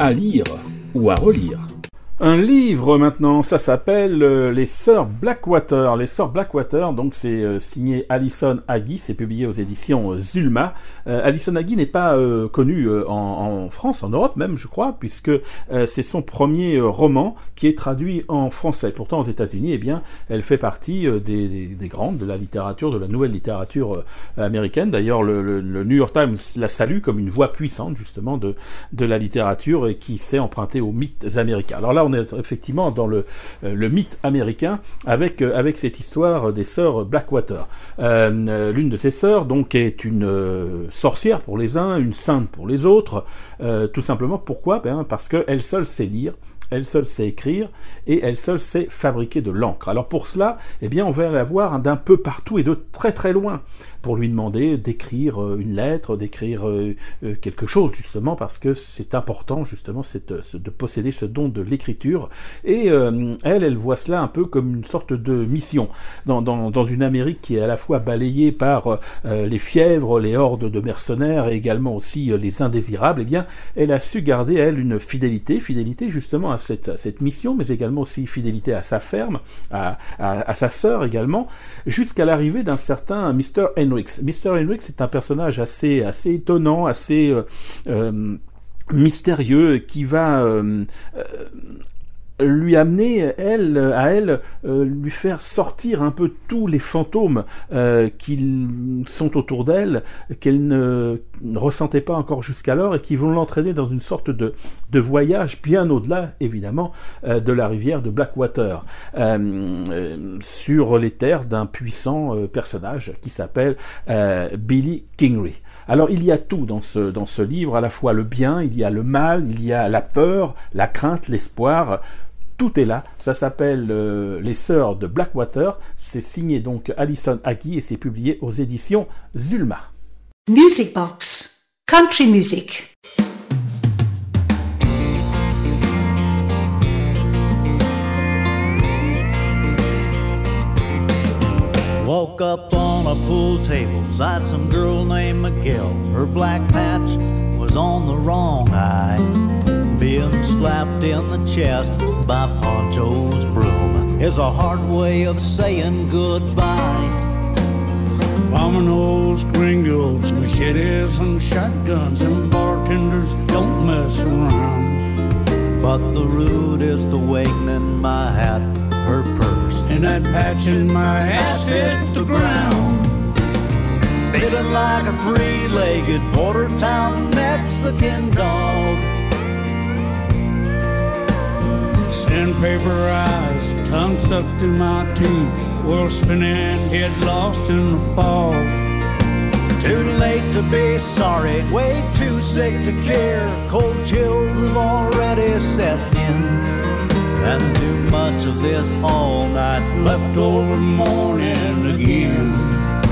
à lire ou à relire. Un livre maintenant, ça s'appelle Les Sœurs Blackwater. Les Sœurs Blackwater, donc c'est signé Alison Agee, c'est publié aux éditions Zulma. Alison Agee n'est pas connue en France, en Europe même, je crois, puisque c'est son premier roman qui est traduit en français. Pourtant, aux États-Unis, eh bien, elle fait partie des grandes de la littérature, de la nouvelle littérature américaine. D'ailleurs, le New York Times la salue comme une voix puissante, justement, de la littérature et qui s'est empruntée aux mythes américains. Alors là, on est effectivement dans le mythe américain avec cette histoire des sœurs Blackwater. L'une de ces sœurs donc est une sorcière pour les uns, une sainte pour les autres. Tout simplement pourquoi ? Parce qu'elle seule sait lire, elle seule sait écrire et elle seule sait fabriquer de l'encre. Alors pour cela, eh bien, on va la voir d'un peu partout et de très très loin pour lui demander d'écrire une lettre, d'écrire quelque chose, justement, parce que c'est important, justement, de posséder ce don de l'écriture. Et elle voit cela un peu comme une sorte de mission. Dans une Amérique qui est à la fois balayée par les fièvres, les hordes de mercenaires et également aussi les indésirables, eh bien, elle a su garder, elle, une fidélité justement à cette mission, mais également aussi fidélité à sa ferme, à sa sœur également, jusqu'à l'arrivée d'un certain Mr. Hendricks. Mr. Hendricks est un personnage assez étonnant, assez mystérieux, qui va lui amener, lui faire sortir un peu tous les fantômes qui sont autour d'elle, qu'elle ne ressentait pas encore jusqu'alors, et qui vont l'entraîner dans une sorte de voyage bien au-delà, évidemment, de la rivière de Blackwater, sur les terres d'un puissant personnage qui s'appelle Billy Kingery. Alors il y a tout dans ce livre, à la fois le bien, il y a le mal, il y a la peur, la crainte, l'espoir. Tout est là, ça s'appelle Les Sœurs de Blackwater, c'est signé donc Alison Agee et c'est publié aux éditions Zulma. Music Box, Country Music. Woke up on a pool table, beside some girl named Miguel. Her black patch was on the wrong eye, being slapped in the chest by Poncho's broom is a hard way of saying goodbye. Bombing old gringos, machetes and shotguns, and bartenders don't mess around. But the rudest awakening, my hat, her purse, and that patch in my ass hit the ground. Feeling like a three-legged border town Mexican dog. Sandpaper eyes, tongue stuck through my teeth, world spinning, head lost in the fog. Too late to be sorry, way too sick to care. Cold chills have already set in, and too much of this all night, left over morning again.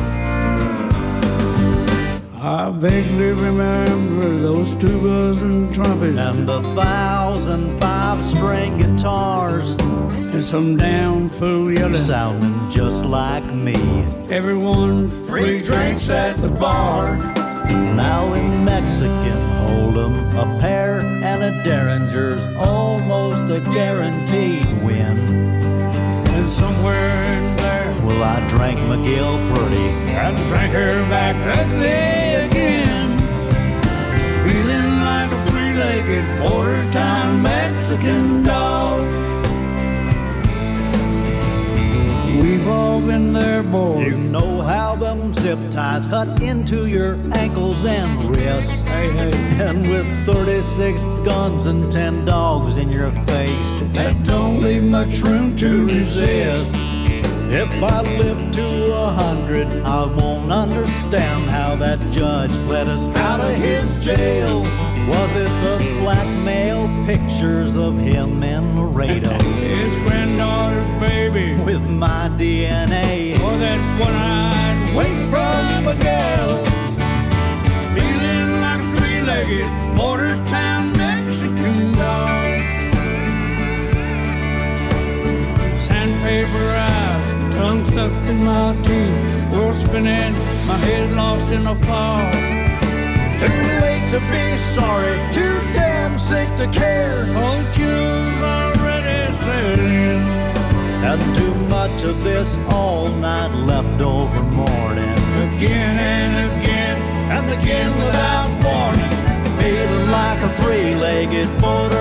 I vaguely remember those tubas and trumpets and the 1,005-string guitars, and some damn fool yelling, sounding just like me. Everyone free drinks at the bar. Now in Mexican Hold'em, a pair and a Derringer's almost a guaranteed win. And somewhere in there, well, I drank Miguel pretty and drank her back ugly again. Feeling like a three-legged border-town Mexican dog. We've all been there, boy. You know how them zip ties cut into your ankles and wrists. Hey, hey. And with 36 guns and 10 dogs in your face, that don't leave much room to resist. If I live to 100, I won't understand how that judge let us out of his jail. Was it the blackmail pictures of him in Laredo? His granddaughter's baby with my DNA, or that one-eyed wait from a gal, feeling like a three-legged border-town Mexican dog. Sandpaper eyes, tongue stuck in my teeth, world spinning, my head lost in a fog. Too late to be sorry, too damn sick to care. Oh, chills already set in. And too much of this all night left over morning. Again and again without warning. Feeling like a three-legged motor